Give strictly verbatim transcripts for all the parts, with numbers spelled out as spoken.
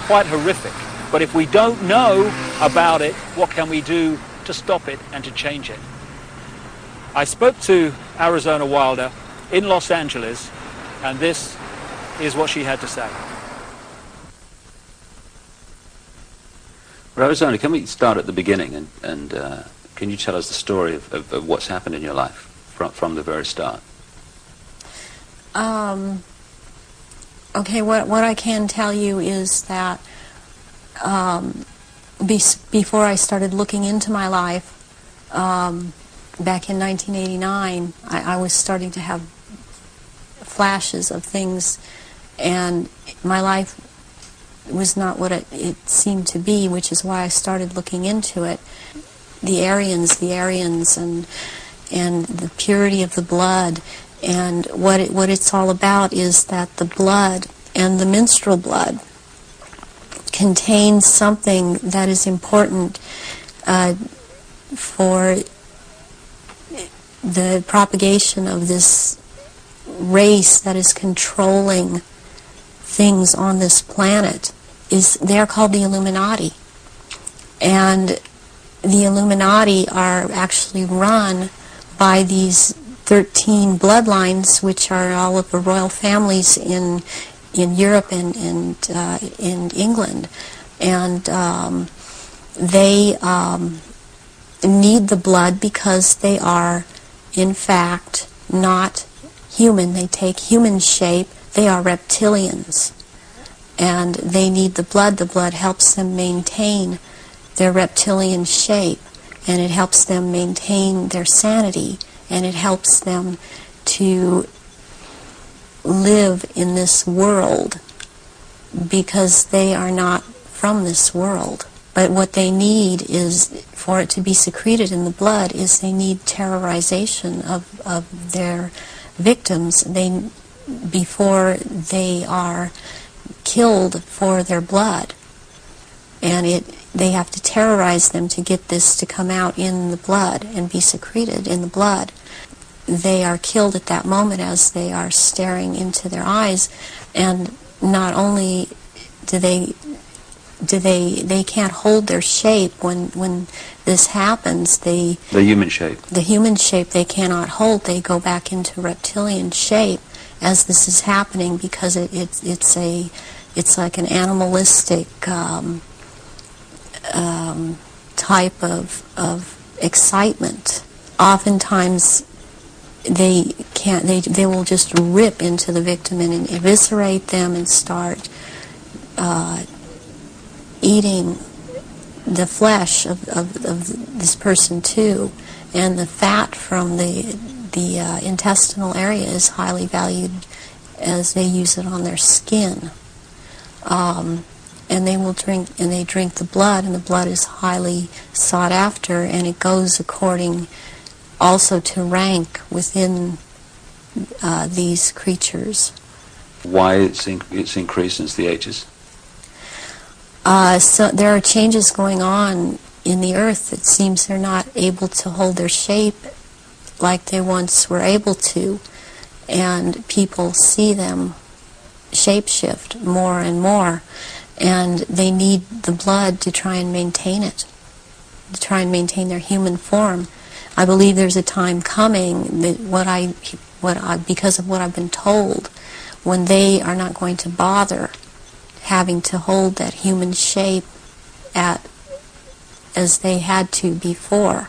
quite horrific. But if we don't know about it, what can we do to stop it and to change it? I spoke to Arizona Wilder in Los Angeles, and this is what she had to say. Arizona, can we start at the beginning, and, and uh, can you tell us the story of, of, of what's happened in your life from, from the very start? Um, okay, what, what I can tell you is that um, be, before I started looking into my life, um, back in nineteen eighty-nine, I, I was starting to have flashes of things, and my life was not what it, it seemed to be, which is why I started looking into it. The Aryans, the Aryans, and and the purity of the blood, and what it, what it's all about is that the blood and the menstrual blood contains something that is important uh, for the propagation of this race that is controlling things on this planet. Is they're called the Illuminati, and the Illuminati are actually run by these thirteen bloodlines, which are all of the royal families in in Europe and and uh, in England, and um, they um, need the blood because they are, in fact, not human. They take human shape. They are reptilians, and they need the blood. The blood helps them maintain their reptilian shape, and it helps them maintain their sanity, and it helps them to live in this world because they are not from this world. But what they need is, for it to be secreted in the blood, is they need terrorization of, of their victims. They before they are killed for their blood, and it they have to terrorize them to get this to come out in the blood and be secreted in the blood. They are killed at that moment as they are staring into their eyes, and not only do they do they they can't hold their shape when when this happens. They the human shape the human shape they cannot hold. They go back into reptilian shape as this is happening, because it, it it's a it's like an animalistic um, um, type of of excitement. Oftentimes they can't they they will just rip into the victim and eviscerate them and start uh, eating the flesh of, of of this person too, and the fat from the the uh, intestinal area is highly valued, as they use it on their skin. Um, and they will drink, and they drink the blood, and the blood is highly sought after, and it goes according also to rank within uh, these creatures. Why it's, inc it's increased since the ages? Uh, so there are changes going on in the earth. It seems they're not able to hold their shape like they once were able to, and people see them shapeshift more and more, and they need the blood to try and maintain it, to try and maintain their human form. I believe there's a time coming that what I, what I, because of what I've been told, when they are not going to bother having to hold that human shape at as they had to before,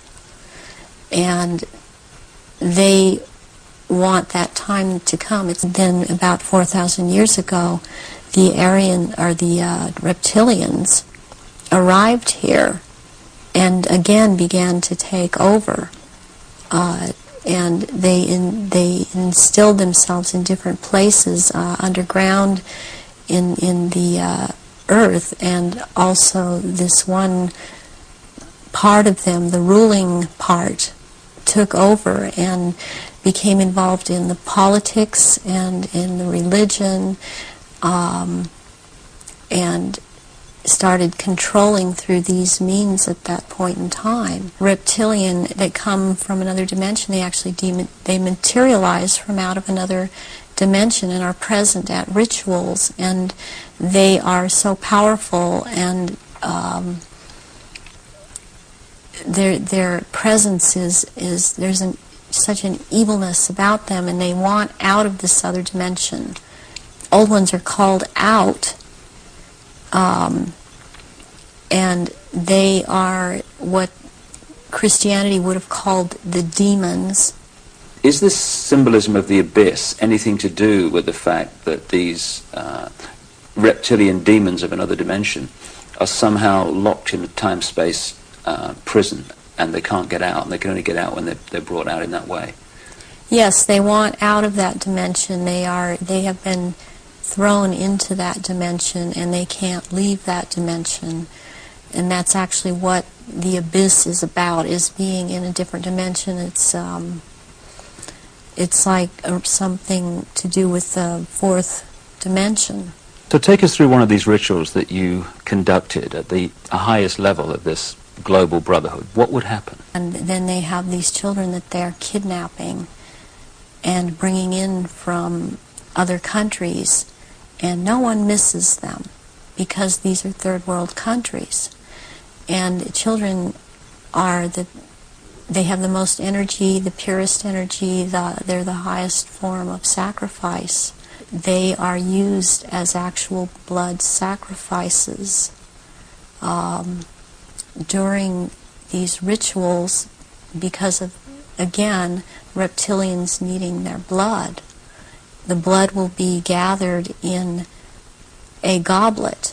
and they want that time to come. It's then about four thousand years ago, the Aryan, or the uh, reptilians, arrived here and again began to take over. Uh, and they in, they instilled themselves in different places uh, underground in in the uh, earth, and also this one part of them, the ruling part, took over and became involved in the politics and in the religion, um, and started controlling through these means at that point in time. Reptilian that come from another dimension, they actually de they materialize from out of another dimension and are present at rituals, and they are so powerful, and um, their their presence is is there's an, such an evilness about them, and they want out of this other dimension. Old ones are called out, um, and they are what Christianity would have called the demons. Is this symbolism of the abyss anything to do with the fact that these uh, reptilian demons of another dimension are somehow locked in a time-space uh, prison, and they can't get out, and they can only get out when they're, they're brought out in that way? Yes, they want out of that dimension. They are, they have been thrown into that dimension, and they can't leave that dimension. And that's actually what the abyss is about, is being in a different dimension. It's um, it's like uh, something to do with the fourth dimension. So take us through one of these rituals that you conducted at the highest level of this global brotherhood. What would happen? And then they have these children that they're kidnapping and bringing in from other countries, and no one misses them because these are third world countries. And children are the, they have the most energy, the purest energy, the, they're the highest form of sacrifice. They are used as actual blood sacrifices. Um, during these rituals, because of, again, reptilians needing their blood. The blood will be gathered in a goblet,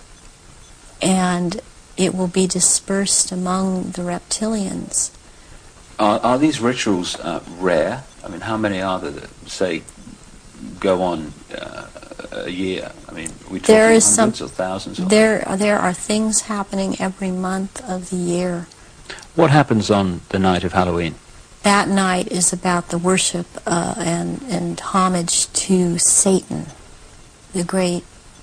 and it will be dispersed among the reptilians. Are, are these rituals uh, rare? I mean, how many are there that, say, go on uh, a year? I mean, are we talking there is hundreds some, or thousands? Or there, there are things happening every month of the year. What happens on the night of Halloween? That night is about the worship uh, and, and homage to Satan, the great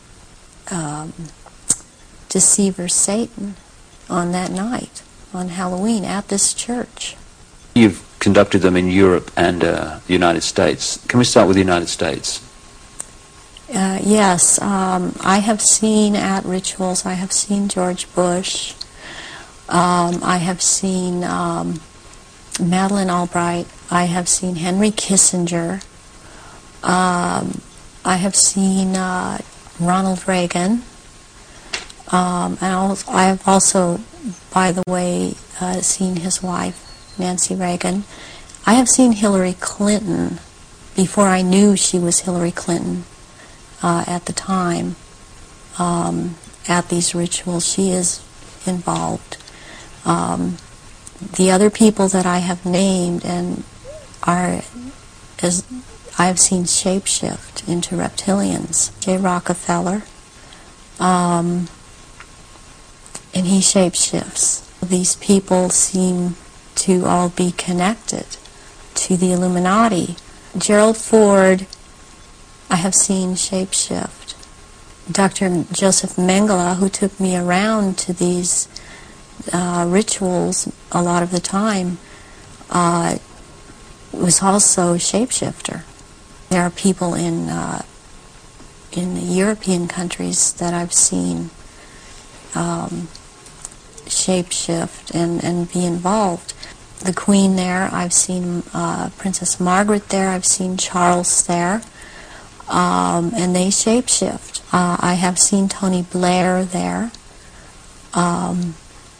um, deceiver Satan, on that night, on Halloween, at this church. You've conducted them in Europe and uh, the United States. Can we start with the United States? Uh, yes, um, I have seen at rituals, I have seen George Bush, um, I have seen um, Madeleine Albright, I have seen Henry Kissinger, um, I have seen uh, Ronald Reagan, um, and also, I have also, by the way, uh, seen his wife, Nancy Reagan. I have seen Hillary Clinton before I knew she was Hillary Clinton. Uh, at the time, um, at these rituals, she is involved. Um, the other people that I have named and are, as I have seen shapeshift into reptilians. Jay Rockefeller, um, and he shapeshifts. These people seem to all be connected to the Illuminati. Gerald Ford, I have seen shapeshift. Doctor Joseph Mengele, who took me around to these uh, rituals a lot of the time, uh, was also a shapeshifter. There are people in uh, in the European countries that I've seen um, shapeshift and, and be involved. The Queen there, I've seen uh, Princess Margaret there, I've seen Charles there. Um, and they shapeshift. Uh, I have seen Tony Blair there, um,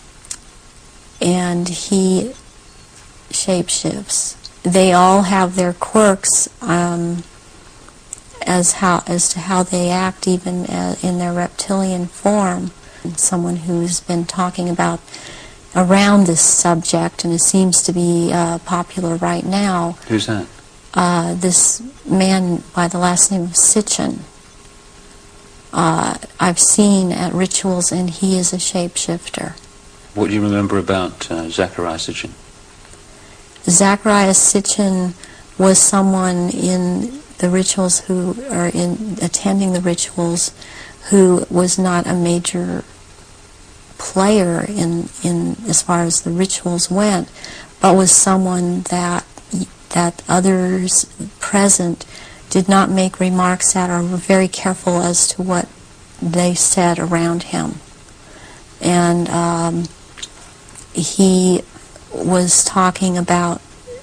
and he shapeshifts. They all have their quirks um, as how as to how they act, even uh, in their reptilian form. Someone who's been talking about around this subject, and it seems to be uh, popular right now. Who's that? Uh, this man by the last name of Sitchin. Uh, I've seen at rituals, and he is a shapeshifter. What do you remember about uh, Zecharia Sitchin? Zecharia Sitchin was someone in the rituals who, or in attending the rituals, who was not a major player in, in as far as the rituals went, but was someone that that others present did not make remarks that are very careful as to what they said around him. And um, he was talking about,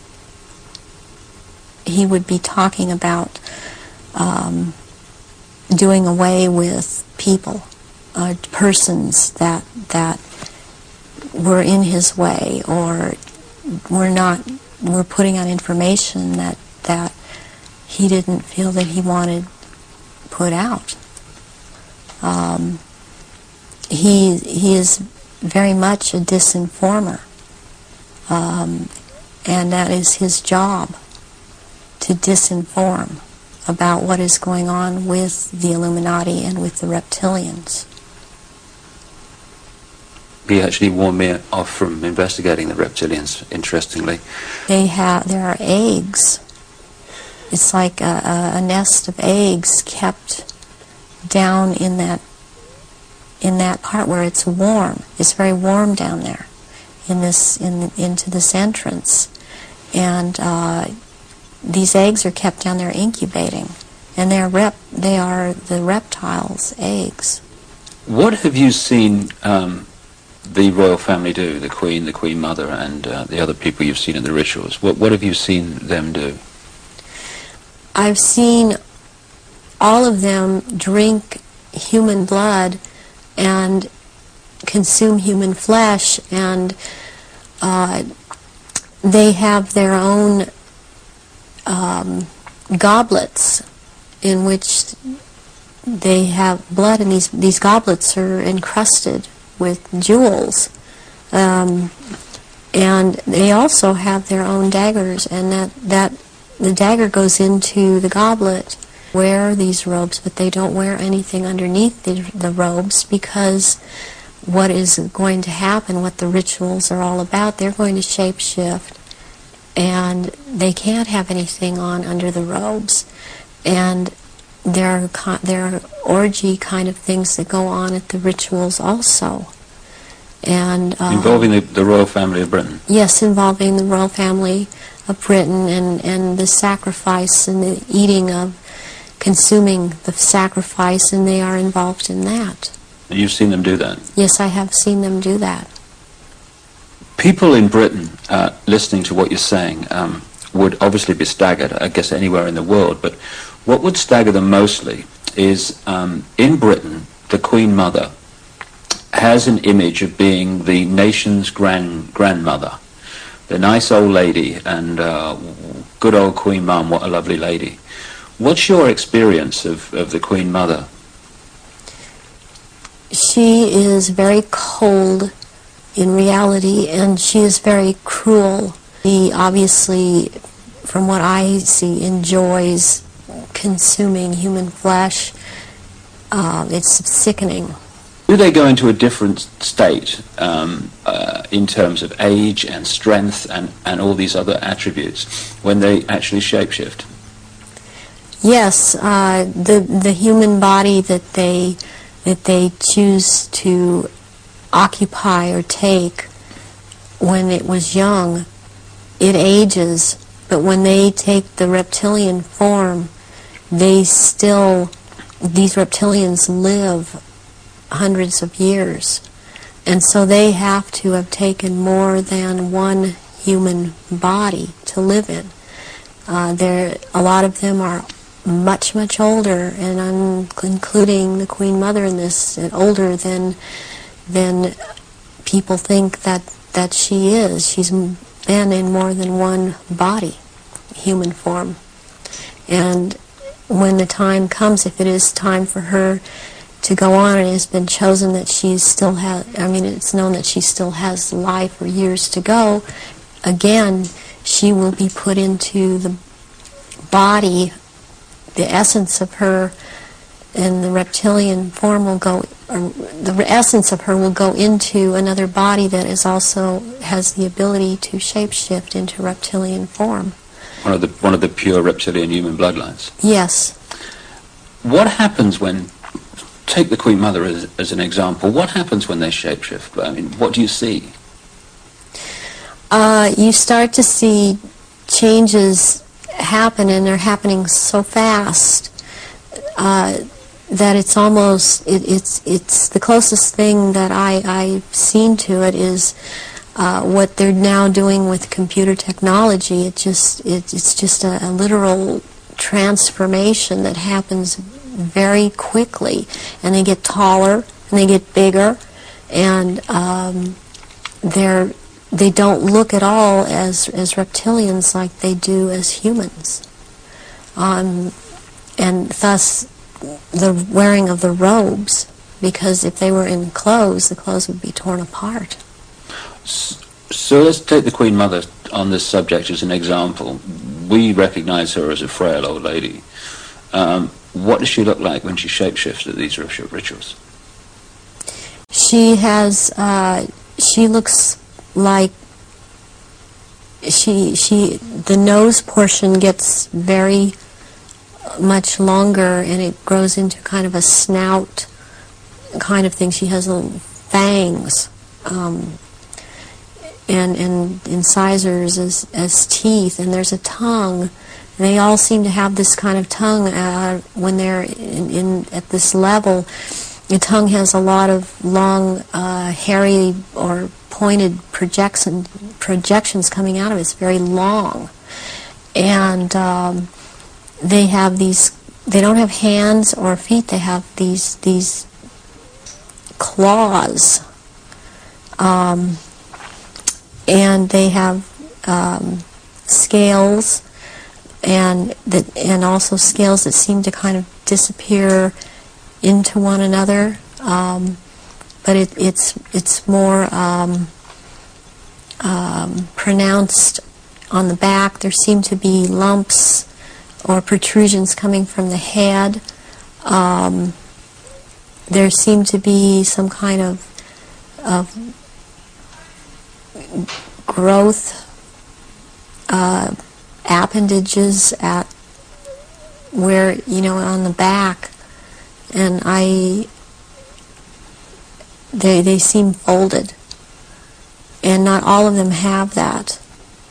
he would be talking about um, doing away with people, uh, persons that that were in his way, or were not, were putting out information that that he didn't feel that he wanted put out. Um, he he is very much a disinformer, um, and that is his job, to disinform about what is going on with the Illuminati and with the reptilians. He actually warned me off from investigating the reptilians, interestingly. They have, there are eggs. It's like a, a, a nest of eggs kept down in that in that part where it's warm. It's very warm down there in this in into this entrance, and uh, these eggs are kept down there incubating, and they're rep they are the reptiles' eggs. What have you seen um, the royal family do? The Queen, the Queen Mother, and uh, the other people you've seen in the rituals. What what have you seen them do? I've seen all of them drink human blood and consume human flesh, and uh, they have their own um, goblets in which they have blood, and these, these goblets are encrusted with jewels. Um, and they also have their own daggers, and that, that the dagger goes into the goblet. Wear these robes, but they don't wear anything underneath the, the robes, because what is going to happen, what the rituals are all about, they're going to shapeshift, and they can't have anything on under the robes. And there are, there are orgy kind of things that go on at the rituals also. And uh, involving the, the royal family of Britain? Yes, involving the royal family of Britain, and, and the sacrifice and the eating of, consuming the sacrifice, and they are involved in that. And you've seen them do that? Yes, I have seen them do that. People in Britain, uh, listening to what you're saying, um, would obviously be staggered, I guess anywhere in the world, but what would stagger them mostly is, um, in Britain, the Queen Mother has an image of being the nation's grand grandmother, the nice old lady, and uh, good old Queen Mum, what a lovely lady. What's your experience of, of the Queen Mother? She is very cold in reality, and she is very cruel. She obviously, from what I see, enjoys consuming human flesh. Uh, it's sickening. Do they go into a different state um, uh, in terms of age and strength and, and all these other attributes when they actually shapeshift? Yes, uh, the the human body that they that they choose to occupy or take when it was young, it ages. But when they take the reptilian form, they still, these reptilians live hundreds of years, and so they have to have taken more than one human body to live in. Uh, there, a lot of them are much, much older, and I'm including the Queen Mother in this, and older than than people think that, that she is. She's been in more than one body, human form. And when the time comes, if it is time for her to go on, and it has been chosen that she still has, I mean, it's known that she still has life or years to go, again, she will be put into the body. The essence of her and the reptilian form will go, or the essence of her will go into another body that is also has the ability to shapeshift into reptilian form. One of the one of the pure reptilian human bloodlines. Yes. What happens when, take the Queen Mother as, as an example, what happens when they shapeshift? I mean, what do you see? Uh, you start to see changes happen, and they're happening so fast uh, that it's almost it, it's it's the closest thing that I I've seen to it is uh, what they're now doing with computer technology. It just it, it's just a, a literal transformation that happens very quickly, and they get taller and they get bigger, and um, they're they don't look at all as as reptilians like they do as humans, um, and thus the wearing of the robes, because if they were in clothes, the clothes would be torn apart. So let's take the Queen Mother on this subject as an example. We recognize her as a frail old lady. Um, what does she look like when she shapeshifts at these rituals? She has, uh, she looks like, she, she, the nose portion gets very much longer, and it grows into kind of a snout kind of thing. She has little fangs, um, and, and incisors as, as teeth, and there's a tongue. And they all seem to have this kind of tongue uh, when they're in, in at this level. The tongue has a lot of long, uh, hairy or pointed projection, projections coming out of it. It's very long. And um, they have these, they don't have hands or feet, they have these, these claws. Um, and they have um, scales, and that, and also scales that seem to kind of disappear into one another, um, but it, it's it's more um, um, pronounced on the back. There seem to be lumps or protrusions coming from the head. Um, there seem to be some kind of of growth uh, appendages at where, you know, on the back. And I, they they seem folded, and not all of them have that.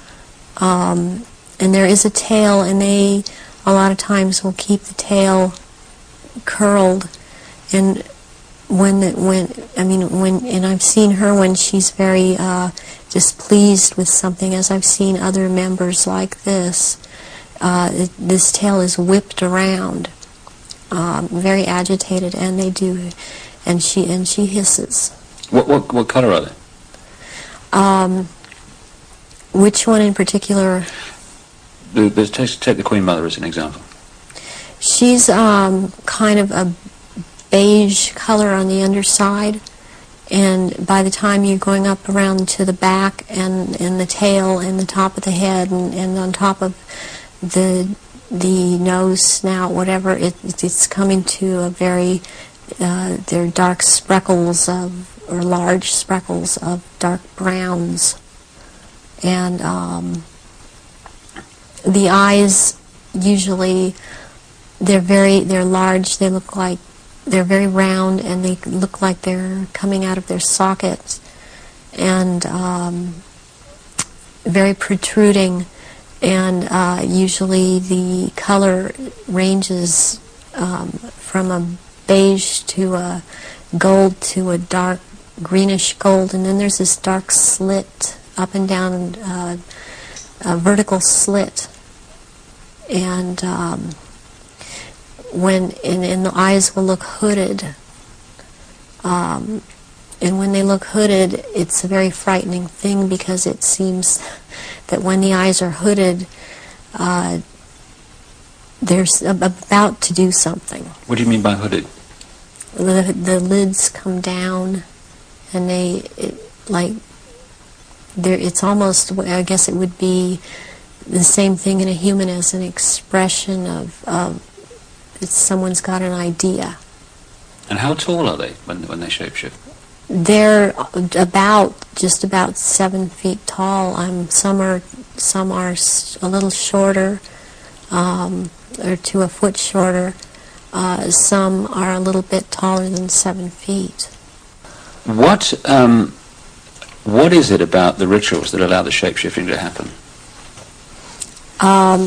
Um, and there is a tail, and they a lot of times will keep the tail curled. And when the, when I mean when and I've seen her when she's very uh, displeased with something, as I've seen other members like this. Uh, it, this tail is whipped around. Um, very agitated, and they do, and she and she hisses. What what what color are they? Um, which one in particular? The, the, take, take the Queen Mother as an example. She's um, kind of a beige color on the underside, and by the time you're going up around to the back and and the tail and the top of the head and, and on top of the the nose, snout, whatever, it, it's coming to a very, uh, they're dark speckles of, or large speckles of dark browns. And um, the eyes, usually, they're very, they're large, they look like, they're very round, and they look like they're coming out of their sockets, and um, very protruding. And uh, usually the color ranges um, from a beige to a gold to a dark greenish gold, and then there's this dark slit up and down, uh, a vertical slit. And um, when and, and the eyes will look hooded. Um, and when they look hooded, it's a very frightening thing, because it seems that when the eyes are hooded, uh, they're about to do something. What do you mean by hooded? The, the lids come down, and they, it, like, it's almost, I guess it would be the same thing in a human as an expression of, of it's someone's got an idea. And how tall are they when, when they shapeshift? They're about, just about seven feet tall. Um, some are, some are a little shorter, um, or to a foot shorter. Uh, some are a little bit taller than seven feet. What, um, what is it about the rituals that allow the shapeshifting to happen? Um,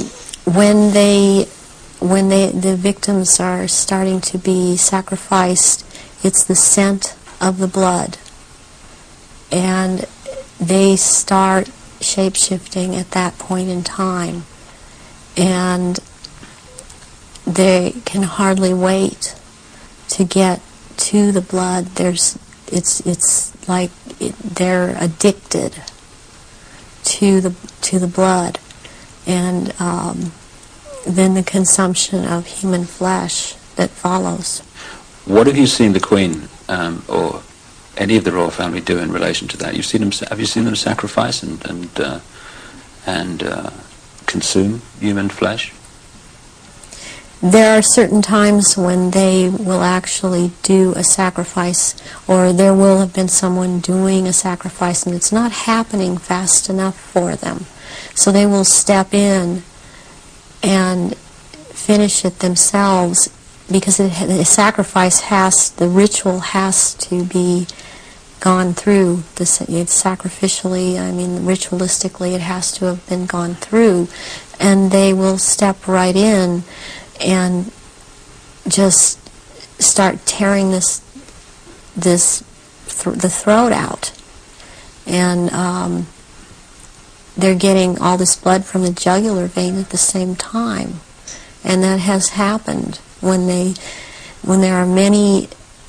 when they, when they, the victims are starting to be sacrificed, it's the scent of the blood. And they start shape-shifting at that point in time. And they can hardly wait to get to the blood. There's, it's, it's like it, they're addicted to the to the blood, and um, then the consumption of human flesh that follows. What have you seen the Queen um, or any of the royal family do in relation to that? You've seen them. Have you seen them sacrifice and and uh, and uh, consume human flesh? There are certain times when they will actually do a sacrifice, or there will have been someone doing a sacrifice, and it's not happening fast enough for them. So they will step in and finish it themselves, because it, the sacrifice has, the ritual has to be gone through. The, it's sacrificially, I mean, ritualistically, it has to have been gone through, and they will step right in and just start tearing this, this th the throat out, and um, they're getting all this blood from the jugular vein at the same time, and that has happened when they, when there are many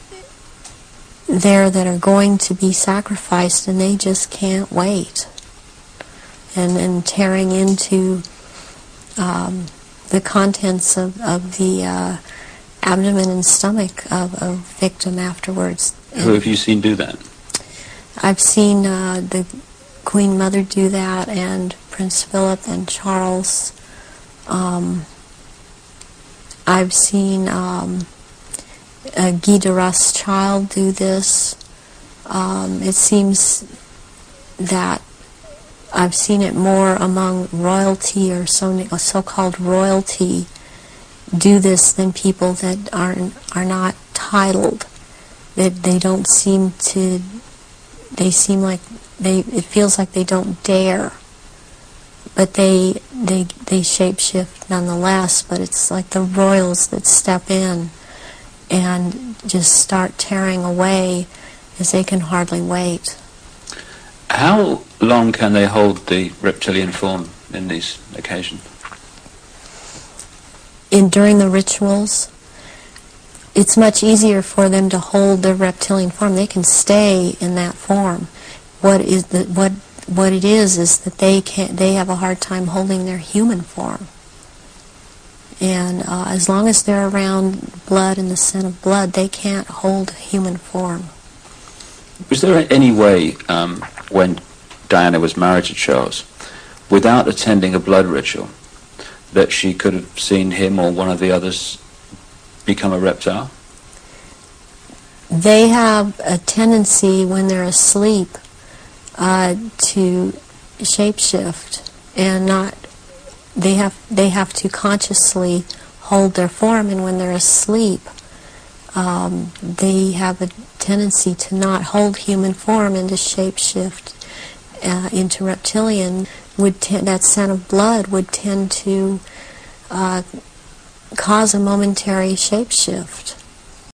there that are going to be sacrificed, and they just can't wait, and and tearing into Um, the contents of, of the uh, abdomen and stomach of a victim afterwards. Who have you seen do that? I've seen uh, the Queen Mother do that, and Prince Philip and Charles. Um, I've seen um, uh, Guy de Rothschild do this. Um, it seems that I've seen it more among royalty, or so, so-called royalty, do this than people that aren't, are not titled. That they don't seem to, they seem like they, it feels like they don't dare. But they, they, they shapeshift nonetheless, but it's like the royals that step in and just start tearing away as they can hardly wait. How long can they hold the reptilian form in these occasions? In, during the rituals, it's much easier for them to hold their reptilian form. They can stay in that form. What is the, what what it is is that they can't. They have a hard time holding their human form. And uh, as long as they're around blood and the scent of blood, they can't hold human form. Was there any way, um, when Diana was married to Charles, without attending a blood ritual, that she could have seen him or one of the others become a reptile? They have a tendency when they're asleep uh, to shapeshift, and not. They have they have to consciously hold their form, and when they're asleep, um, they have a tendency to not hold human form and to shapeshift uh, into reptilian. Would that scent of blood would tend to uh, cause a momentary shapeshift.